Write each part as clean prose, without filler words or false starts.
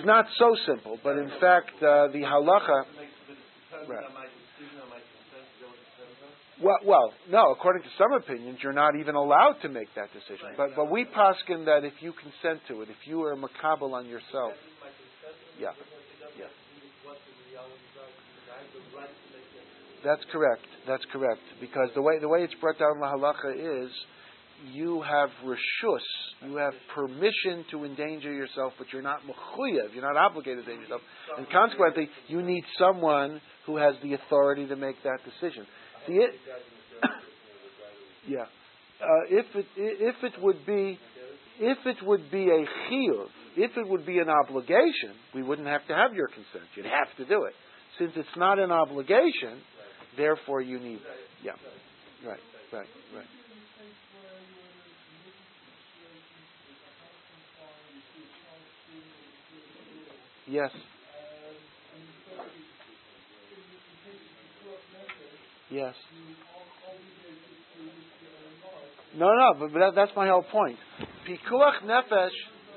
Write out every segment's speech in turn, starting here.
not so simple, but in fact, the halacha. Right. Well, no. According to some opinions, you're not even allowed to make that decision. But we paskin that if you consent to it, if you are makabel on yourself, yeah. That's correct. Because the way it's brought down in the halacha is, you have reshus, you have permission to endanger yourself, but you're not mechuyev, you're not obligated to endanger yourself, and consequently, you need someone who has the authority to make that decision. Yeah. If it would be a chiyuv, if it would be an obligation, we wouldn't have to have your consent. You'd have to do it. Since it's not an obligation, therefore you need. Yeah. Right. Yes. Yes. No, but that's my whole point. Pikuach nefesh.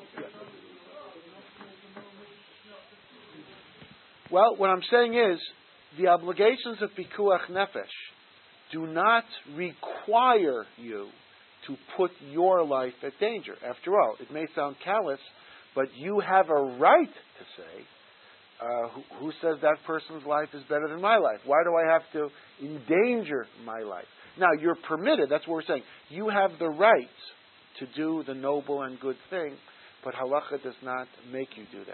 Well, what I'm saying is, the obligations of pikuach nefesh do not require you to put your life at danger. After all, it may sound callous, but you have a right to say, who says that person's life is better than my life? Why do I have to endanger my life? Now, you're permitted, that's what we're saying. You have the right to do the noble and good thing, but halacha does not make you do that.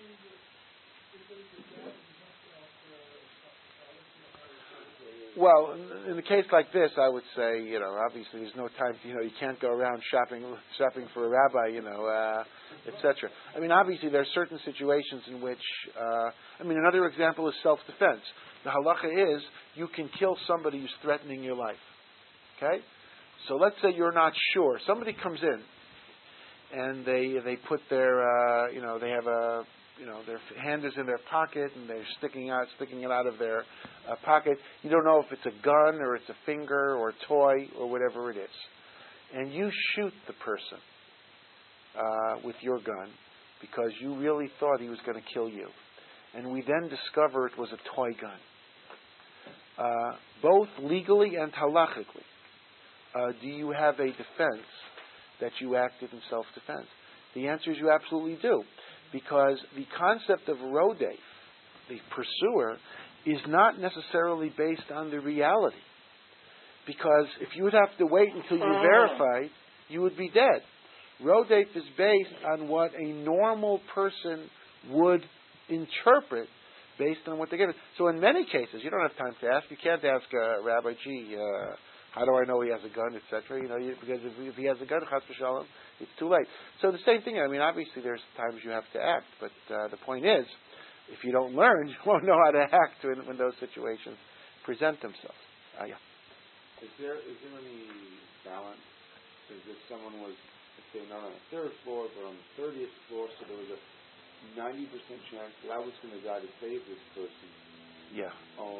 Well, in a case like this, I would say, obviously there's no time, you can't go around shopping for a rabbi, etc. I mean, obviously there are certain situations in which, another example is self-defense. The halacha is, you can kill somebody who's threatening your life. Okay? So let's say you're not sure. Somebody comes in, and they put their, they have their hand is in their pocket, and they're sticking it out of their pocket. You don't know if it's a gun, or it's a finger, or a toy, or whatever it is. And you shoot the person with your gun, because you really thought he was going to kill you. And we then discover it was a toy gun. Both legally and halachically, do you have a defense that you acted in self-defense? The answer is you absolutely do. Because the concept of rodef, the pursuer, is not necessarily based on the reality. Because if you would have to wait until you verified, you would be dead. Rodef is based on what a normal person would interpret based on what they're given. So in many cases, you don't have time to ask. You can't ask Rabbi, how do I know he has a gun, etc. Because if he has a gun, chas v'shalom, it's too late. So the same thing. Obviously there's times you have to act, but the point is, if you don't learn, you won't know how to act when those situations present themselves. Yeah. Is there any balance? As if someone was, let's say, not on the third floor, but on the 30th floor, so there was a 90% chance that I was going to die to save this person. Yeah.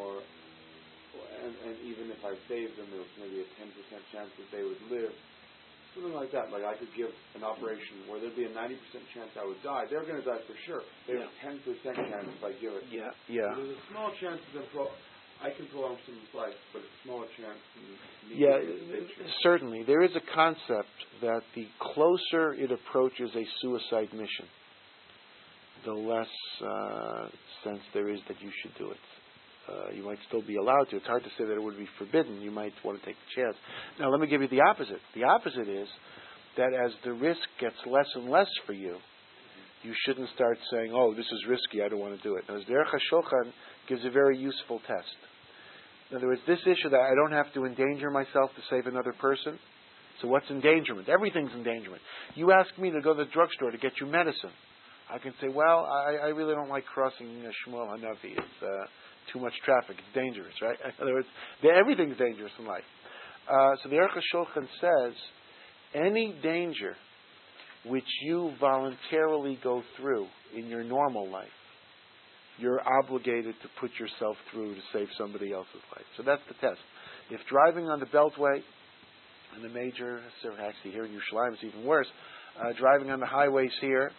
And even if I saved them, there was maybe a 10% chance that they would live. Something like that. Like I could give an operation where there'd be a 90% chance I would die. They're going to die for sure. There's a 10% chance if I give it. Yeah. So there's a small chance that I can prolong someone's life, but a smaller chance. Certainly. There is a concept that the closer it approaches a suicide mission, the less sense there is that you should do it. You might still be allowed to. It's hard to say that it would be forbidden. You might want to take the chance. Now, let me give you the opposite. The opposite is that as the risk gets less and less for you, you shouldn't start saying, oh, this is risky, I don't want to do it. Now, Derech HaShulchan gives a very useful test. In other words, this issue that I don't have to endanger myself to save another person. So what's endangerment? Everything's endangerment. You ask me to go to the drugstore to get you medicine. I can say, well, I really don't like crossing Shmuel Hanavi. It's too much traffic. It's dangerous, right? In other words, everything's dangerous in life. So the Aruch HaShulchan says, any danger which you voluntarily go through in your normal life, you're obligated to put yourself through to save somebody else's life. So that's the test. If driving on the Beltway, and the major, actually here in Yerushalayim it's even worse, driving on the highways here,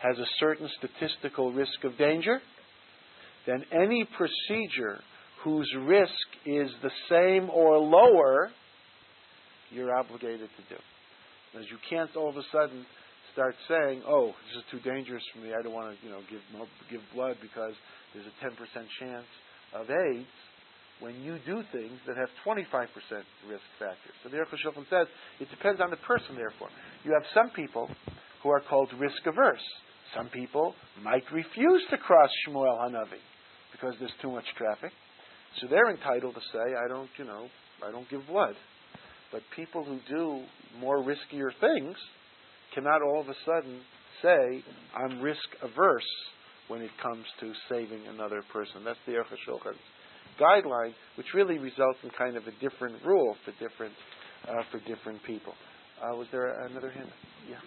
has a certain statistical risk of danger, then any procedure whose risk is the same or lower, you're obligated to do. Because you can't all of a sudden start saying, "Oh, this is too dangerous for me. I don't want to, give blood because there's a 10% chance of AIDS," when you do things that have 25% risk factors. So the Aruch HaShulchan says it depends on the person. Therefore, you have some people who are called risk averse. Some people might refuse to cross Shmuel Hanavi because there's too much traffic. So they're entitled to say, I don't give blood. But people who do more riskier things cannot all of a sudden say, I'm risk averse when it comes to saving another person. That's the Aruch HaShulchan's guideline, which really results in kind of a different rule for different people. Was there another hand? Yeah.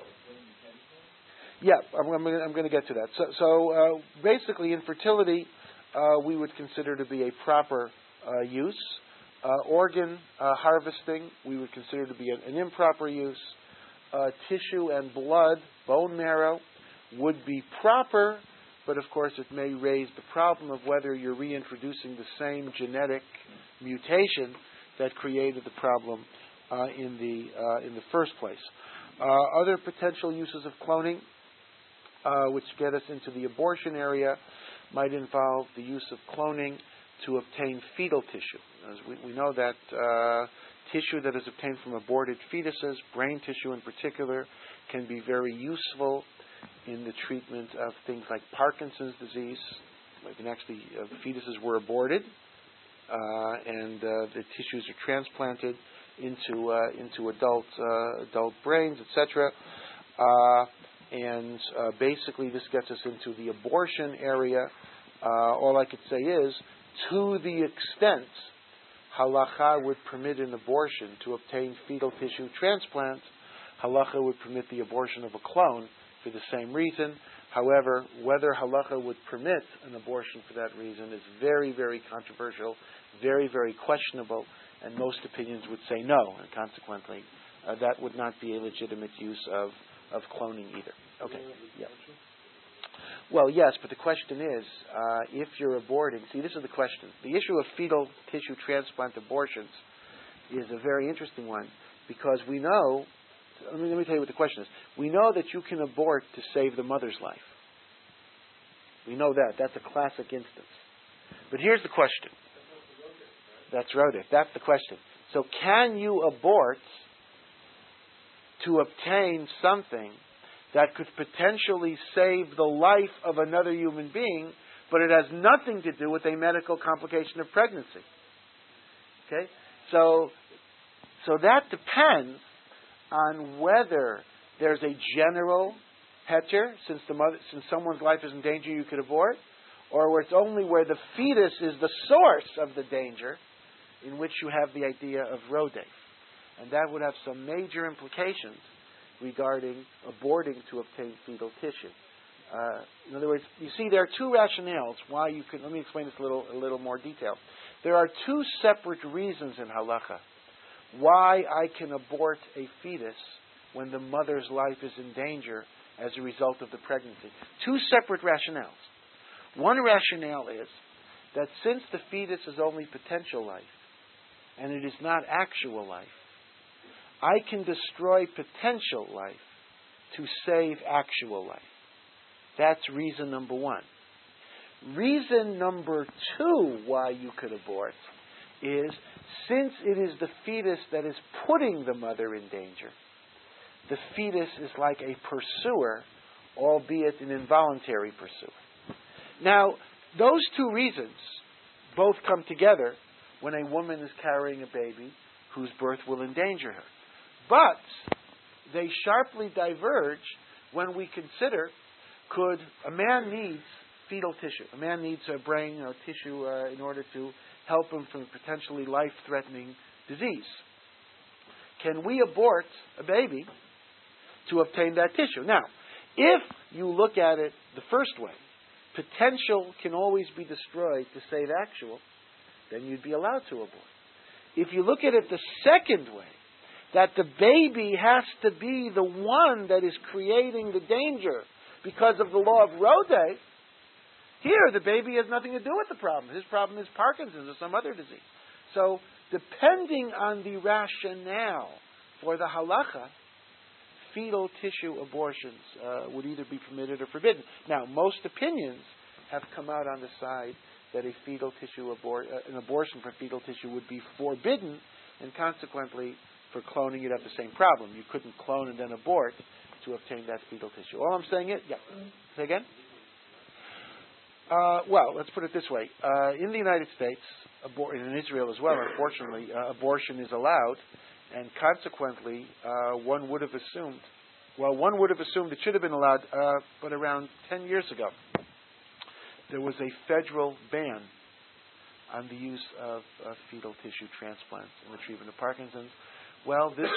Yeah, I'm going to get to that. So basically, infertility we would consider to be a proper use. Organ harvesting we would consider to be an improper use. Tissue and blood, bone marrow, would be proper, but of course it may raise the problem of whether you're reintroducing the same genetic mutation that created the problem in the first place. Other potential uses of cloning, which get us into the abortion area, might involve the use of cloning to obtain fetal tissue. As we know that tissue that is obtained from aborted fetuses, brain tissue in particular, can be very useful in the treatment of things like Parkinson's disease. Actually, fetuses were aborted, and the tissues are transplanted into adult brains, etc. And basically, this gets us into the abortion area. All I could say is, to the extent halacha would permit an abortion to obtain fetal tissue transplant, halacha would permit the abortion of a clone for the same reason. However, whether halacha would permit an abortion for that reason is very, very controversial, very, very questionable, and most opinions would say no, and consequently, that would not be a legitimate use of cloning either. Okay. Yeah. Well, yes, but the question is, if you're aborting, see, this is the question. The issue of fetal tissue transplant abortions is a very interesting one, because we know, let me tell you what the question is. We know that you can abort to save the mother's life. We know that. That's a classic instance. But here's the question. That's Rodef. That's the question. So can you abort to obtain something that could potentially save the life of another human being, but it has nothing to do with a medical complication of pregnancy? Okay? So that depends on whether there's a general heter, since someone's life is in danger, you could abort, or where it's only where the fetus is the source of the danger, in which you have the idea of rodef. And that would have some major implications regarding aborting to obtain fetal tissue. In other words, you see, there are two rationales why you can. Let me explain this a little more detail. There are two separate reasons in halacha why I can abort a fetus when the mother's life is in danger as a result of the pregnancy. Two separate rationales. One rationale is that since the fetus is only potential life and it is not actual life, I can destroy potential life to save actual life. That's reason number one. Reason number two why you could abort is, since it is the fetus that is putting the mother in danger, the fetus is like a pursuer, albeit an involuntary pursuer. Now, those two reasons both come together when a woman is carrying a baby whose birth will endanger her. But they sharply diverge when we consider, could a man needs fetal tissue. A man needs a brain or tissue in order to help him from potentially life-threatening disease. Can we abort a baby to obtain that tissue? Now, if you look at it the first way, potential can always be destroyed to save actual, then you'd be allowed to abort. If you look at it the second way, that the baby has to be the one that is creating the danger, because of the law of Rodé, here the baby has nothing to do with the problem. His problem is Parkinson's or some other disease. So, depending on the rationale for the halacha, fetal tissue abortions would either be permitted or forbidden. Now, most opinions have come out on the side that a fetal tissue an abortion for fetal tissue would be forbidden, and consequently, for cloning, you'd have the same problem. You couldn't clone and then abort to obtain that fetal tissue. All I'm saying is, say again? Well, let's put it this way. In the United States, and in Israel as well, unfortunately, abortion is allowed, and consequently, one would have assumed it should have been allowed, but around 10 years ago, there was a federal ban on the use of fetal tissue transplants in the treatment of Parkinson's. Well, this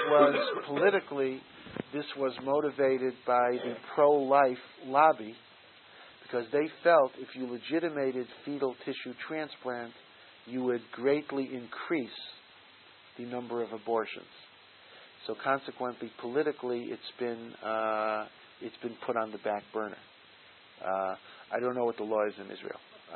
was motivated by the pro-life lobby, because they felt if you legitimated fetal tissue transplant, you would greatly increase the number of abortions. So consequently, politically, it's been put on the back burner. I don't know what the law is in Israel.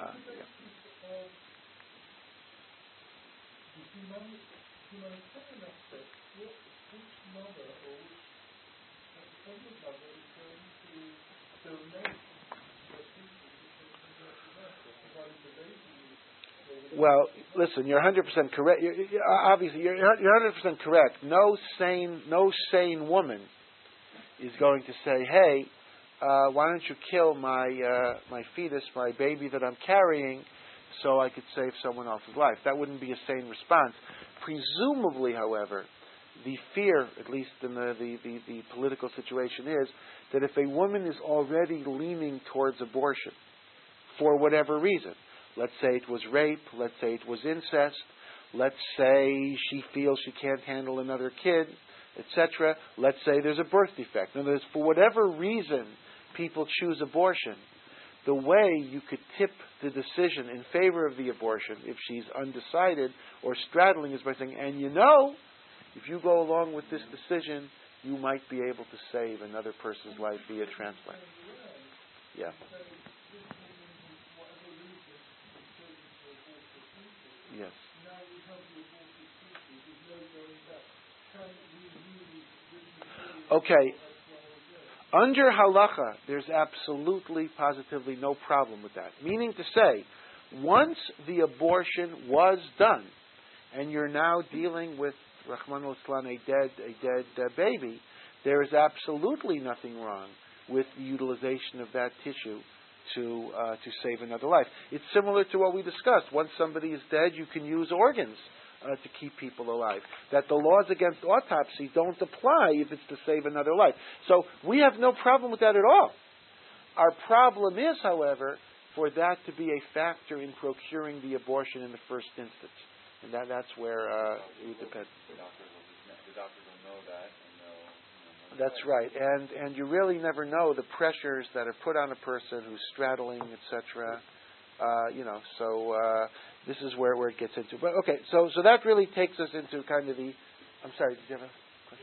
Well, listen, you're 100% correct. Obviously, you're 100% correct. No sane woman is going to say, "Hey, why don't you kill my fetus, my baby that I'm carrying, so I could save someone else's life?" That wouldn't be a sane response. Presumably, however, the fear, at least in the political situation, is that if a woman is already leaning towards abortion for whatever reason, let's say it was rape, let's say it was incest, let's say she feels she can't handle another kid, etc., let's say there's a birth defect. In other words, for whatever reason people choose abortion, the way you could tip the decision in favor of the abortion, if she's undecided or straddling, is by saying, and if you go along with this decision, you might be able to save another person's life via transplant. Yeah. Yes. Okay. Under halacha, there's absolutely, positively no problem with that. Meaning to say, once the abortion was done, and you're now dealing with, Rahman al-Islam, a dead baby, there is absolutely nothing wrong with the utilization of that tissue to save another life. It's similar to what we discussed. Once somebody is dead, you can use organs to keep people alive. That the laws against autopsy don't apply if it's to save another life. So we have no problem with that at all. Our problem is, however, for that to be a factor in procuring the abortion in the first instance. And that's where it would depend. The doctor will know that. That's right, and you really never know the pressures that are put on a person who's straddling, etc. So this is where it gets into. But okay, so that really takes us into kind of the. I'm sorry, did you have a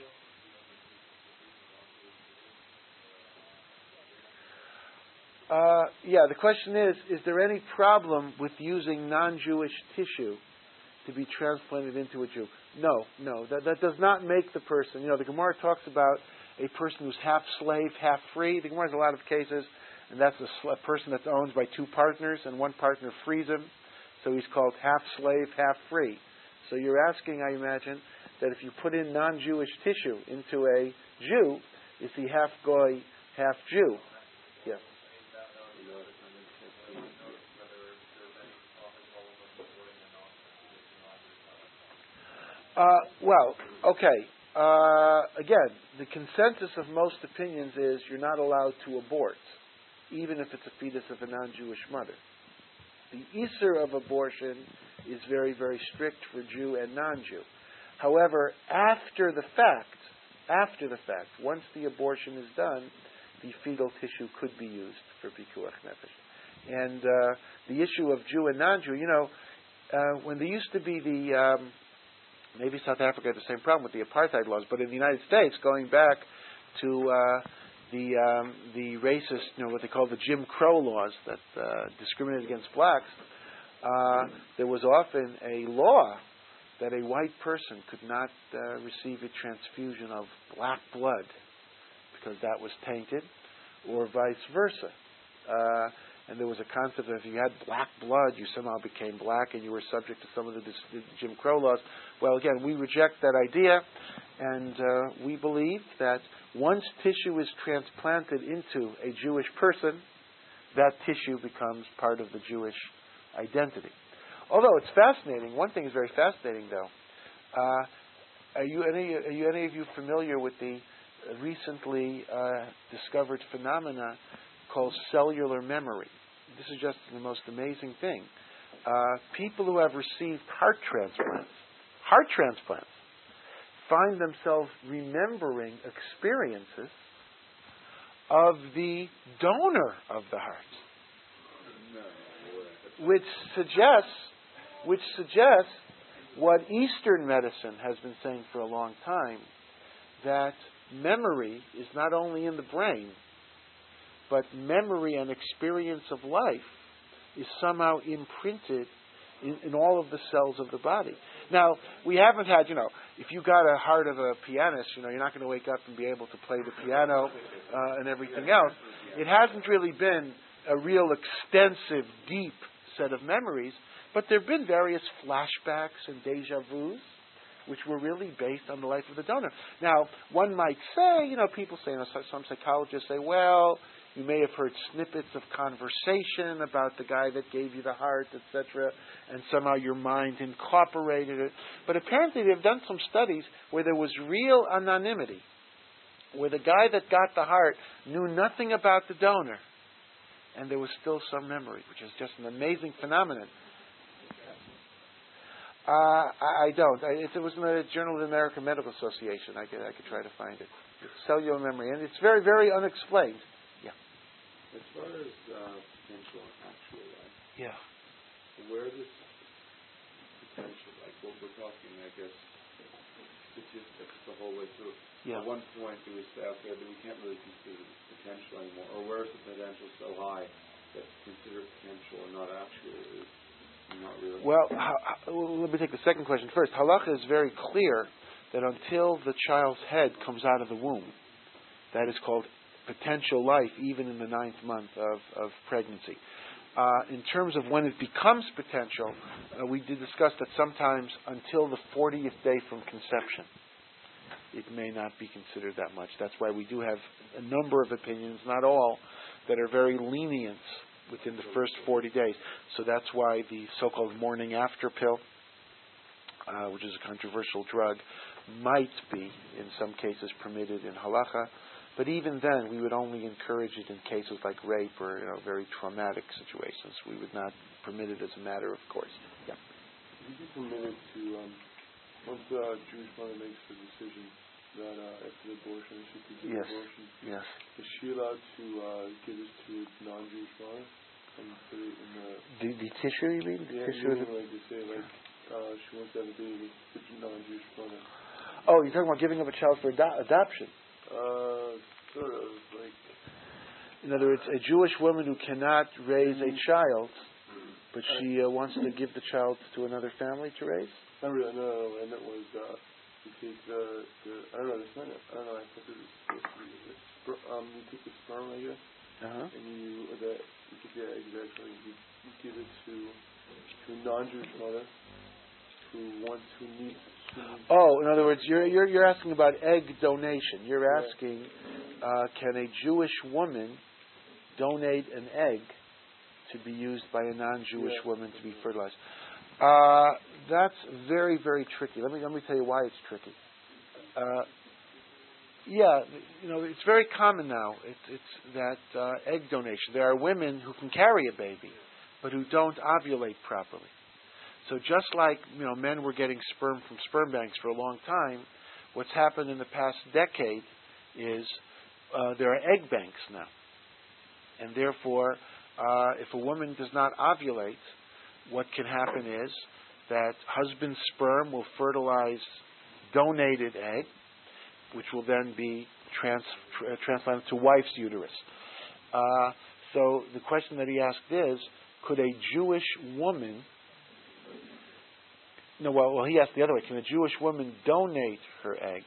question? The question is there any problem with using non-Jewish tissue to be transplanted into a Jew? No, that does not make the person. The Gemara talks about a person who's half slave, half free. The Gemara has a lot of cases, and that's a person that's owned by two partners, and one partner frees him, so he's called half slave, half free. So you're asking, I imagine, that if you put in non-Jewish tissue into a Jew, is he half goy, half Jew? Yes. Okay. Again, the consensus of most opinions is you're not allowed to abort, even if it's a fetus of a non-Jewish mother. The Isser of abortion is very, very strict for Jew and non-Jew. However, after the fact, once the abortion is done, the fetal tissue could be used for Pikuach Nefesh. And the issue of Jew and non-Jew, when there used to be maybe South Africa had the same problem with the apartheid laws, but in the United States, going back to the racist, what they call the Jim Crow laws that discriminated against blacks, there was often a law that a white person could not receive a transfusion of black blood because that was tainted, or vice versa. And there was a concept that if you had black blood, you somehow became black and you were subject to some of the Jim Crow laws. Well, again, we reject that idea, and we believe that once tissue is transplanted into a Jewish person, that tissue becomes part of the Jewish identity. Although it's fascinating, one thing is very fascinating, though. Are any of you familiar with the recently discovered phenomena called cellular memory? This is just the most amazing thing. People who have received heart transplants, find themselves remembering experiences of the donor of the heart, which suggests what Eastern medicine has been saying for a long time, that memory is not only in the brain, but memory and experience of life is somehow imprinted in all of the cells of the body. Now, we haven't had, if you got a heart of a pianist, you're not going to wake up and be able to play the piano and everything else. It hasn't really been a real extensive, deep set of memories, but there have been various flashbacks and deja vus, which were really based on the life of the donor. Now, one might say, people say, some psychologists say, well, you may have heard snippets of conversation about the guy that gave you the heart, etc., and somehow your mind incorporated it. But apparently they've done some studies where there was real anonymity, where the guy that got the heart knew nothing about the donor, and there was still some memory, which is just an amazing phenomenon. I don't. It was in the Journal of the American Medical Association. I could try to find it. It's cellular memory, and it's very, very unexplained. As far as potential and actual life, where does potential, like what we're talking, I guess, statistics the whole way through. At one point it was out there that we can't really consider this potential anymore, or where is the potential so high that consider potential and not actual is not really? Well, let me take the second question first. Halacha is very clear that until the child's head comes out of the womb, that is called potential life, even in the 9th month of pregnancy. In terms of when it becomes potential, we did discuss that sometimes until the 40th day from conception, it may not be considered that much. That's why we do have a number of opinions, not all, that are very lenient within the first 40 days. So that's why the so-called morning after pill, which is a controversial drug, might be, in some cases, permitted in halacha. But even then, we would only encourage it in cases like rape or very traumatic situations. We would not permit it as a matter of course. Yeah. Would you be permitted to, once the Jewish mother makes the decision that after the abortion she could give abortion, is she allowed to give this to a non-Jewish mother and put it in the tissue? You mean? Yeah, tissue like they say, she wants to have a baby with a non-Jewish mother. Oh, you're talking about giving up a child for adoption? Sort of, like... In other words, a Jewish woman who cannot raise a child, but she wants to give the child to another family to raise? Not really, no. And it was, you take the I don't know, I think it was, you take the sperm, I guess, and you take the egg, actually, you give it to a non-Jewish mother who needs. Oh, in other words, you're asking about egg donation. You're asking, can a Jewish woman donate an egg to be used by a non-Jewish woman to be fertilized? That's very, very tricky. Let me tell you why it's tricky. It's very common now. It's that egg donation. There are women who can carry a baby, but who don't ovulate properly. So just like men were getting sperm from sperm banks for a long time, what's happened in the past decade is there are egg banks now, and therefore, if a woman does not ovulate, what can happen is that husband's sperm will fertilize donated egg, which will then be transplanted to wife's uterus. So the question that he asked is, could a Jewish woman... No, well, he asked the other way. Can a Jewish woman donate her egg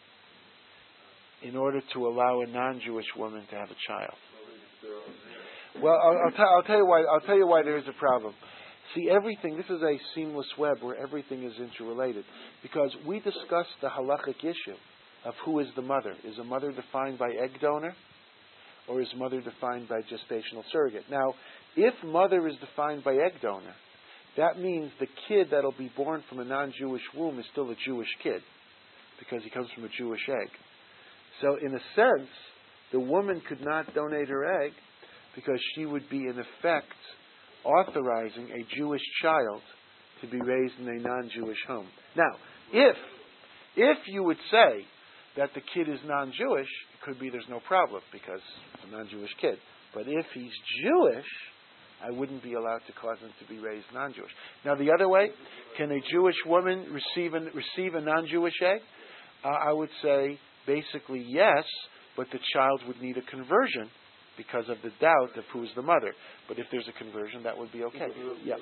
in order to allow a non-Jewish woman to have a child? Well, I'll tell you why. I'll tell you why there is a problem. See, everything. This is a seamless web where everything is interrelated, because we discussed the halachic issue of who is the mother. Is a mother defined by egg donor, or is mother defined by gestational surrogate? Now, if mother is defined by egg donor, that means the kid that'll be born from a non-Jewish womb is still a Jewish kid, because he comes from a Jewish egg. So, in a sense, the woman could not donate her egg because she would be, in effect, authorizing a Jewish child to be raised in a non-Jewish home. Now, if you would say that the kid is non-Jewish, it could be there's no problem because it's a non-Jewish kid. But if he's Jewish, I wouldn't be allowed to cause him to be raised non-Jewish. Now, the other way, can a Jewish woman receive a non-Jewish egg? I would say basically yes, but the child would need a conversion because of the doubt of who's the mother. But if there's a conversion, that would be okay. Yeah.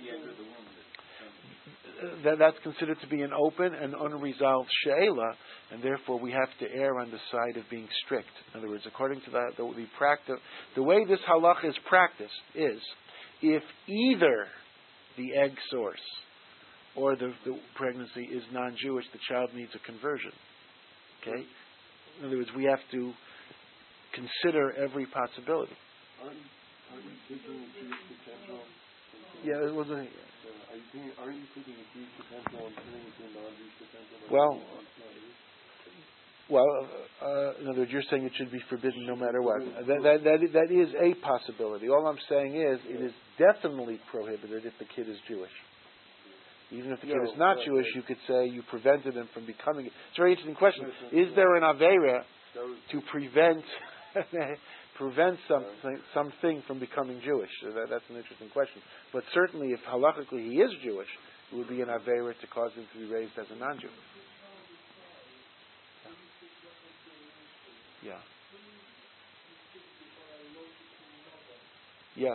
That's considered to be an open and unresolved she'ela, and therefore we have to err on the side of being strict. In other words, according to that, the way this halacha is practiced is, if either the egg source or the pregnancy is non-Jewish, the child needs a conversion. Okay? In other words, we have to consider every possibility. Aren't you taking Jewish potential? Yeah, it wasn't. Aren't you taking a Jewish potential and turning it into a non-Jewish potential? In other words, you're saying it should be forbidden no matter what. That is a possibility. All I'm saying is it is definitely prohibited if the kid is Jewish. Even if the kid is not Jewish, you could say you prevented him from becoming it. It's a very interesting question. Is there an Aveira to prevent something from becoming Jewish? So that's an interesting question. But certainly, if halachically he is Jewish, it would be an Aveira to cause him to be raised as a non-Jew. Yeah. Yes.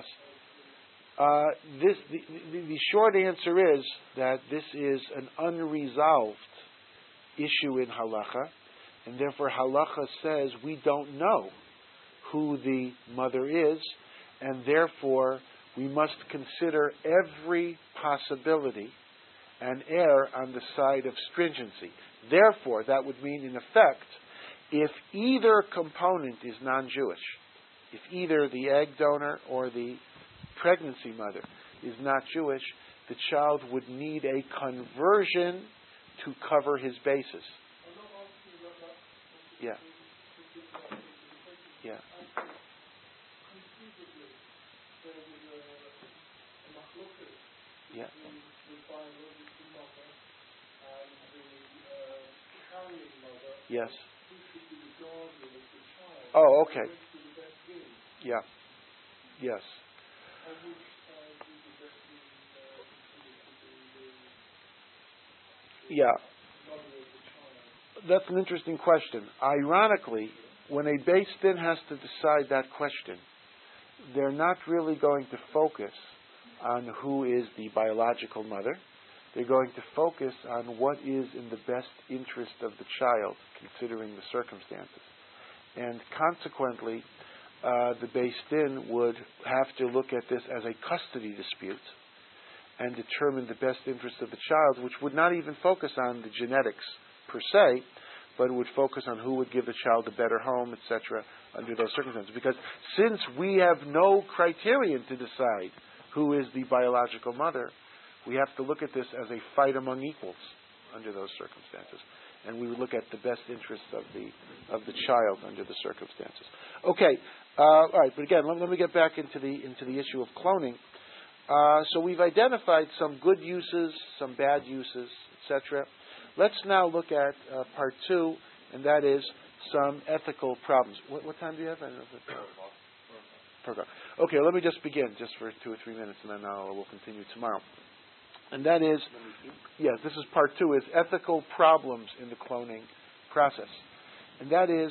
The short answer is that this is an unresolved issue in halacha, and therefore halacha says we don't know who the mother is, and therefore we must consider every possibility and err on the side of stringency. Therefore, that would mean, in effect, if either component is non-Jewish, if either the egg donor or the pregnancy mother is not Jewish, the child would need a conversion to cover his basis. Yeah. Yeah. Yeah. Yes. Oh, okay. Yeah. Yes. Yeah. That's an interesting question. Ironically, when a Beis Din has to decide that question, they're not really going to focus on who is the biological mother. They're going to focus on what is in the best interest of the child, considering the circumstances. And consequently, the Beis Din would have to look at this as a custody dispute and determine the best interest of the child, which would not even focus on the genetics per se, but would focus on who would give the child a better home, etc., under those circumstances. Because since we have no criterion to decide who is the biological mother, we have to look at this as a fight among equals under those circumstances. And we would look at the best interest of the child under the circumstances. Okay, all right. But again, let me get back into the issue of cloning. So we've identified some good uses, some bad uses, etc. Let's now look at part 2, and that is some ethical problems. What time do you have? I don't know if it's okay, let me just begin, just for 2 or 3 minutes, and then we'll continue tomorrow. And that is, yes, this is part 2, is ethical problems in the cloning process. And that is,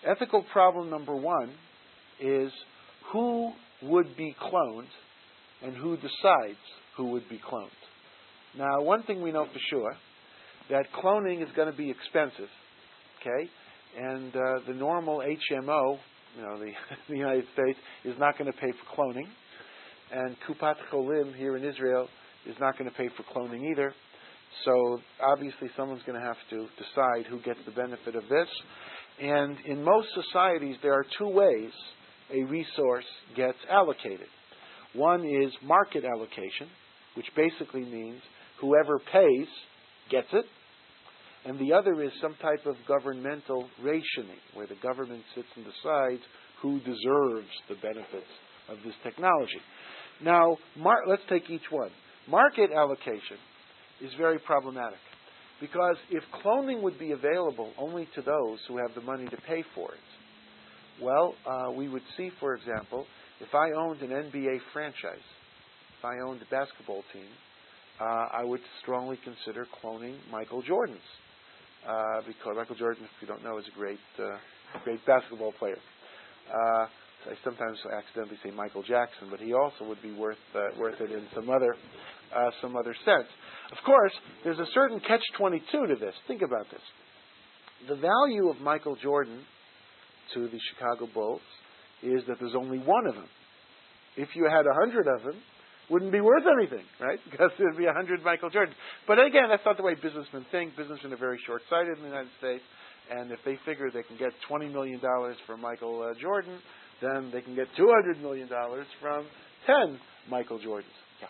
Ethical problem number one is who would be cloned and who decides who would be cloned. Now, one thing we know for sure, that cloning is going to be expensive, okay? And the normal HMO, the United States, is not going to pay for cloning. And Kupat Cholim here in Israel is not going to pay for cloning either. So obviously someone's going to have to decide who gets the benefit of this. And in most societies, there are two ways a resource gets allocated. One is market allocation, which basically means whoever pays gets it. And the other is some type of governmental rationing, where the government sits and decides who deserves the benefits of this technology. Now, let's take each one. Market allocation is very problematic, because if cloning would be available only to those who have the money to pay for it, well, we would see, for example, if I owned an NBA franchise, if I owned a basketball team, I would strongly consider cloning Michael Jordan's. Because Michael Jordan, if you don't know, is a great basketball player. I sometimes accidentally say Michael Jackson, but he also would be worth it in some other sense. Of course, there's a certain catch-22 to this. Think about this. The value of Michael Jordan to the Chicago Bulls is that there's only one of them. If you had 100 of them, wouldn't be worth anything, right? Because there'd be 100 Michael Jordan. But again, that's not the way businessmen think. Businessmen are very short-sighted in the United States, and if they figure they can get $20 million from Michael Jordan, then they can get $200 million from 10 Michael Jordans. Yeah.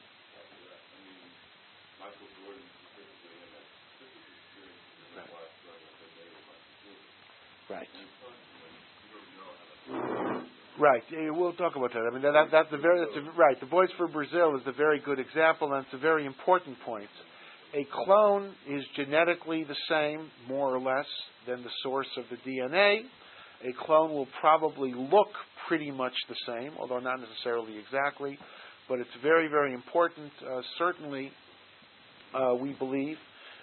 Michael Jordan specifically in that specific experience in the last Right. Right. We'll talk about that. I mean, that's right. The Boys for Brazil is a very good example, and it's a very important point. A clone is genetically the same, more or less, than the source of the DNA. A clone will probably look pretty much the same, although not necessarily exactly. But it's very, very important. Certainly, we believe,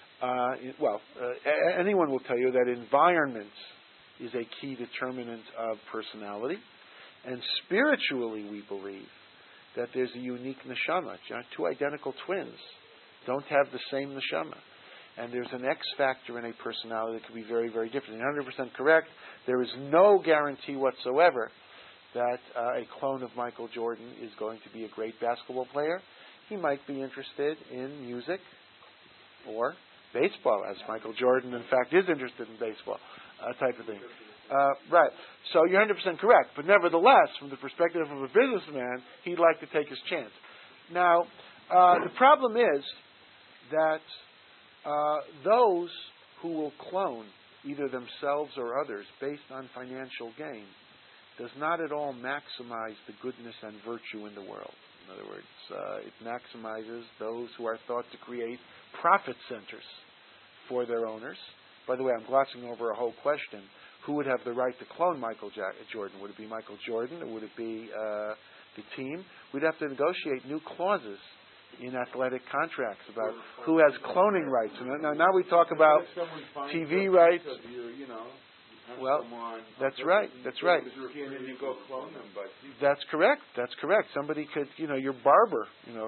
anyone will tell you that environment is a key determinant of personality. And spiritually, we believe that there's a unique neshama. Two identical twins don't have the same neshama. And there's an X factor in a personality that could be very, very different. You're 100% correct. There is no guarantee whatsoever that a clone of Michael Jordan is going to be a great basketball player. He might be interested in music or baseball, as Michael Jordan, in fact, is interested in baseball, type of thing. Right. So you're 100% correct. But nevertheless, from the perspective of a businessman, he'd like to take his chance. Now, the problem is that those who will clone either themselves or others based on financial gain does not at all maximize the goodness and virtue in the world. In other words, it maximizes those who are thought to create profit centers for their owners. By the way, I'm glossing over a whole question. Who would have the right to clone Michael Jordan? Would it be Michael Jordan, or would it be the team? We'd have to negotiate new clauses in athletic contracts about who has cloning rights. Now we talk about TV rights. Well, that's right. That's right. That's correct. That's correct. Somebody could, your barber,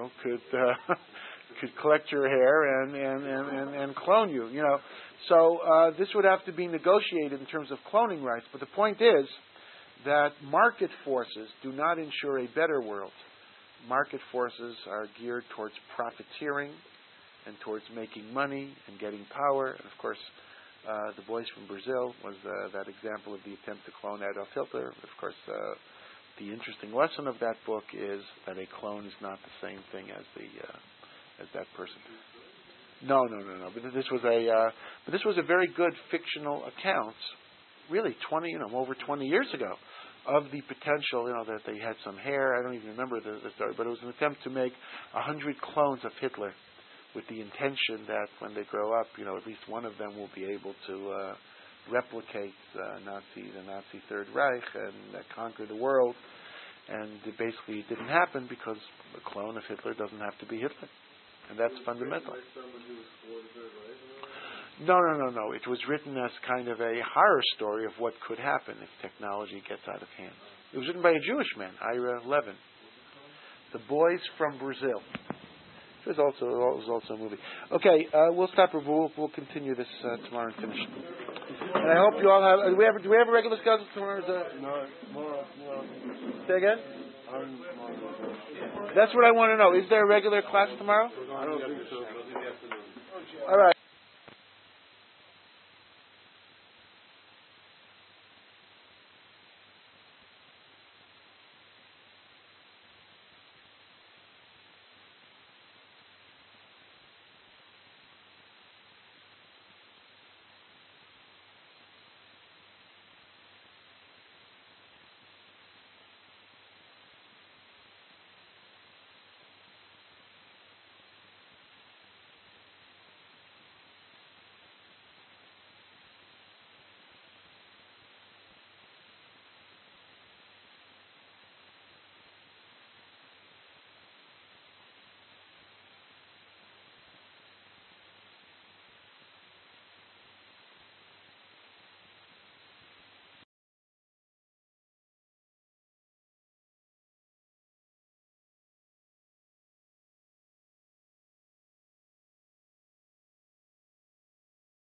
could collect your hair and clone you, So this would have to be negotiated in terms of cloning rights. But the point is that market forces do not ensure a better world. Market forces are geared towards profiteering and towards making money and getting power. And of course, the Boys from Brazil was that example of the attempt to clone Adolf Hitler. Of course, the interesting lesson of that book is that a clone is not the same thing as that person. No. But this was a very good fictional account, really over 20 years ago, of the potential, that they had some hair. I don't even remember the story, but it was an attempt to make 100 clones of Hitler, with the intention that when they grow up, at least one of them will be able to replicate the Nazi Third Reich and conquer the world. And basically, it didn't happen because a clone of Hitler doesn't have to be Hitler. And that's fundamental. No. It was written as kind of a horror story of what could happen if technology gets out of hand. It was written by a Jewish man, Ira Levin. The Boys from Brazil. It was also a movie. Okay, we'll stop. We'll continue this tomorrow and finish. And I hope you all have. Do we have a regular schedule tomorrow? No, tomorrow. Say again. That's what I want to know. Is there a regular class tomorrow? I don't think so. All right.